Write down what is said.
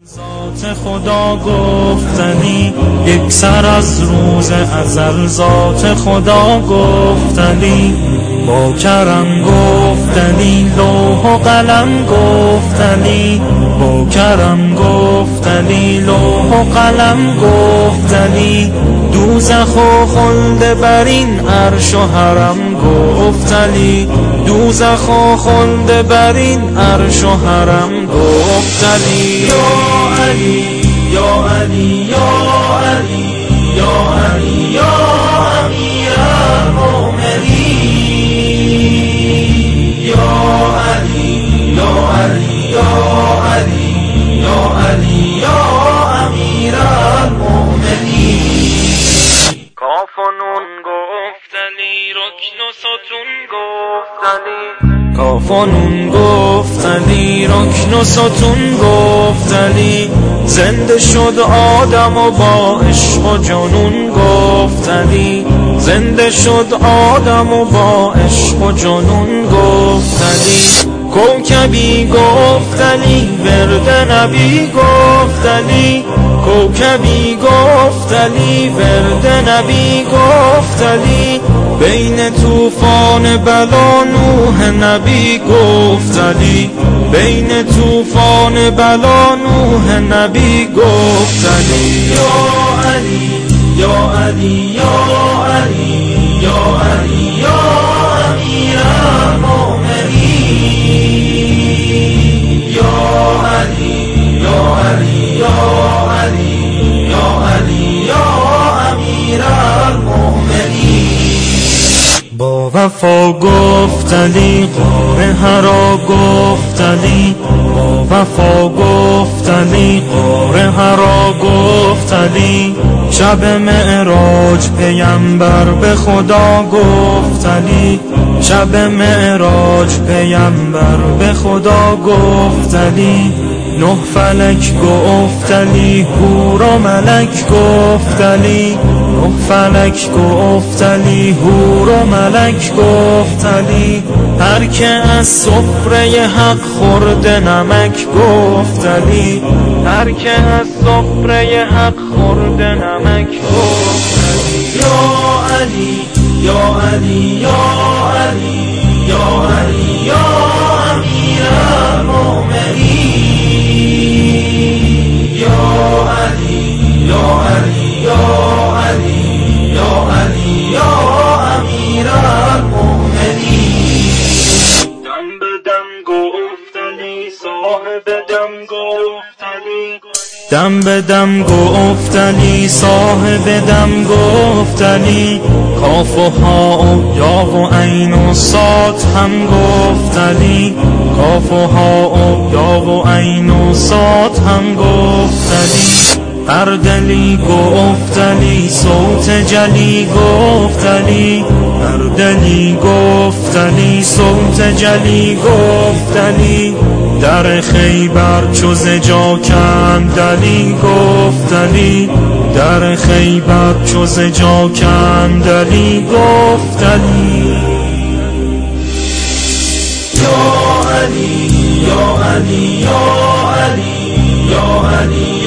ذات خدا گفتنی یک سر از روز ازل، ذات خدا گفتنی با کرم گفتنی، لوح و قلم گفتنی با کرم گفتنی، لوح و قلم گفتنی دوزخ و خلد بر این عرش و حرم گفتنی، دوزخ و خلد بر این عرش و حرم گفتنی. یا علی یا علی یا علی یا علی یا امیر المؤمنین، یا علی یا علی یا علی یا علی یا امیر المؤمنین. کاف و نون گفتنی، رکن و ستون گفتنی، کاف و نون گفتنی، رکن و ستون گفتنی زنده شد آدم و با عشق و جنون گفتنی، زنده شد آدم و با عشق و جنون گفتنی. کوکبی گفتنی، ورد نبی گفتنی، کوکبی گفتنی، ورد نبی گفتنی بین طوفان بلا نوح نبی گفتنی، بین طوفان بلا نوح نبی گفتنی. یا علی یا علی یا علی یا علی یا امیر المؤمنین، یا علی یا علی یا علی یا علی یا امیر المؤمنین. با وفا گفتنی، غار حرا گفتنی، با وفا گفتنی، غار حرا گفتنی شب معراج پیمبر به خدا گفتنی، شب معراج پیمبر به خدا گفتنی. نه فلک گفتنی، حور و ملک گفتنی، نه فلک گفتنی، حور و ملک گفتنی هر که از سفره حق خورده نمک گفتنی، هر که از سفره حق خورده نمک گفتنی. یا علی یا علی یا علی یا علی یا امیر المؤمنین، یا علی یا علی یا علی یا علی یا امیر المؤمنین. دم به دم گفتنی، صاحب دم گفتنی، دم به دم گفتنی، صاحب دم گفتنی کاف و ها و یا و عین و صاد هم گفتنی، کاف و ها و یا و عین و صاد هم گفتنی. هر دلی گفتنی، صوت جلی گفتنی، هر دلی گفتنی، صوت جلی گفتنی در خیبر چو ز جا کندلی گفتنی، در خیبر چو ز جا کندلی گفتنی. یا علی یا علی یا علی یا علی